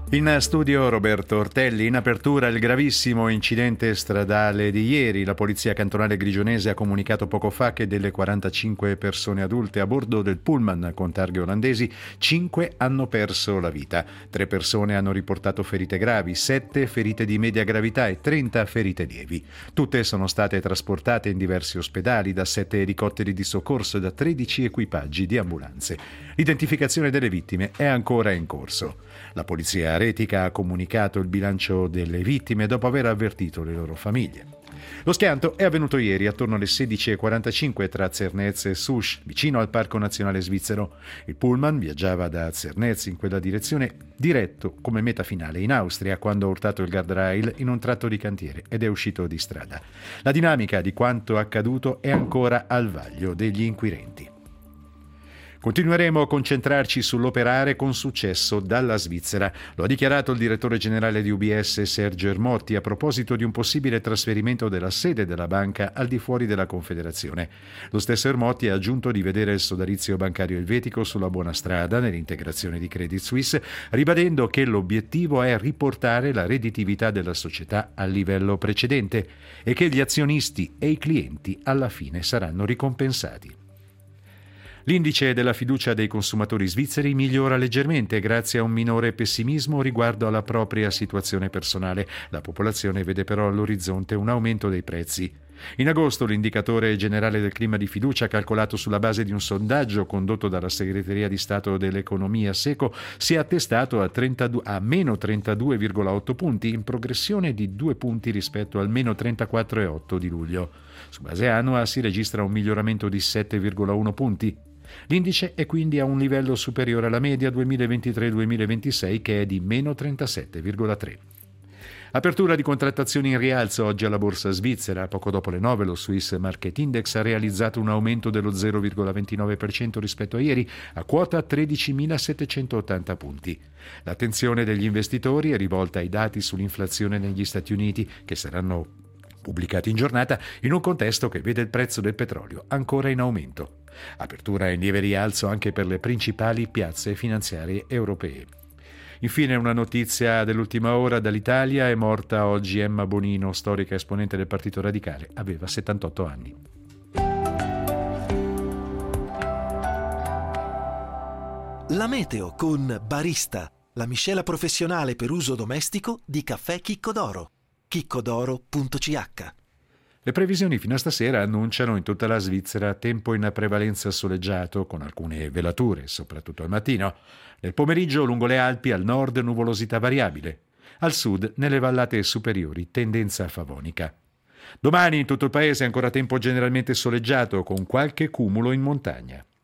In studio Roberto Ortelli. In apertura il gravissimo incidente stradale di ieri. La polizia cantonale grigionese ha comunicato poco fa che delle 45 persone adulte a bordo del pullman con targhe olandesi, 5 hanno perso la vita. 3 persone hanno riportato ferite gravi, 7 ferite di media gravità e 30 ferite lievi. Tutte sono state trasportate in diversi ospedali da 7 elicotteri di soccorso e da 13 equipaggi di ambulanze. L'identificazione delle vittime è ancora in corso. La polizia aretica ha comunicato il bilancio delle vittime dopo aver avvertito le loro famiglie. Lo schianto è avvenuto ieri attorno alle 16:45 tra Zernez e Susch, vicino al Parco Nazionale Svizzero. Il pullman viaggiava da Zernez in quella direzione diretto come meta finale in Austria quando ha urtato il guardrail in un tratto di cantiere ed è uscito di strada. La dinamica di quanto accaduto è ancora al vaglio degli inquirenti. Continueremo a concentrarci sull'operare con successo dalla Svizzera. Lo ha dichiarato il direttore generale di UBS Sergio Ermotti a proposito di un possibile trasferimento della sede della banca al di fuori della Confederazione. Lo stesso Ermotti ha aggiunto di vedere il sodalizio bancario elvetico sulla buona strada nell'integrazione di Credit Suisse, ribadendo che l'obiettivo è riportare la redditività della società al livello precedente e che gli azionisti e i clienti alla fine saranno ricompensati. L'indice della fiducia dei consumatori svizzeri migliora leggermente grazie a un minore pessimismo riguardo alla propria situazione personale. La popolazione vede però all'orizzonte un aumento dei prezzi. In agosto l'indicatore generale del clima di fiducia, calcolato sulla base di un sondaggio condotto dalla Segreteria di Stato dell'Economia SECO, si è attestato a meno 32,8 punti, in progressione di 2 punti rispetto al meno 34,8 di luglio. Su base annua si registra un miglioramento di 7,1 punti. L'indice è quindi a un livello superiore alla media 2023-2026 che è di meno 37,3. Apertura di contrattazioni in rialzo oggi alla borsa svizzera. Poco dopo le 9 lo Swiss Market Index ha realizzato un aumento dello 0,29% rispetto a ieri, a quota 13.780 punti. L'attenzione degli investitori è rivolta ai dati sull'inflazione negli Stati Uniti, che saranno pubblicati in giornata in un contesto che vede il prezzo del petrolio ancora in aumento. Apertura in lieve rialzo anche per le principali piazze finanziarie europee. Infine una notizia dell'ultima ora dall'Italia: è morta oggi Emma Bonino, storica esponente del Partito Radicale, aveva 78 anni. La meteo con Barista, la miscela professionale per uso domestico di caffè Chicco d'Oro. chiccodoro.ch. Le previsioni fino a stasera annunciano in tutta la Svizzera tempo in prevalenza soleggiato, con alcune velature, soprattutto al mattino. Nel pomeriggio lungo le Alpi al nord nuvolosità variabile. Al sud, nelle vallate superiori, tendenza favonica. Domani in tutto il paese ancora tempo generalmente soleggiato, con qualche cumulo in montagna.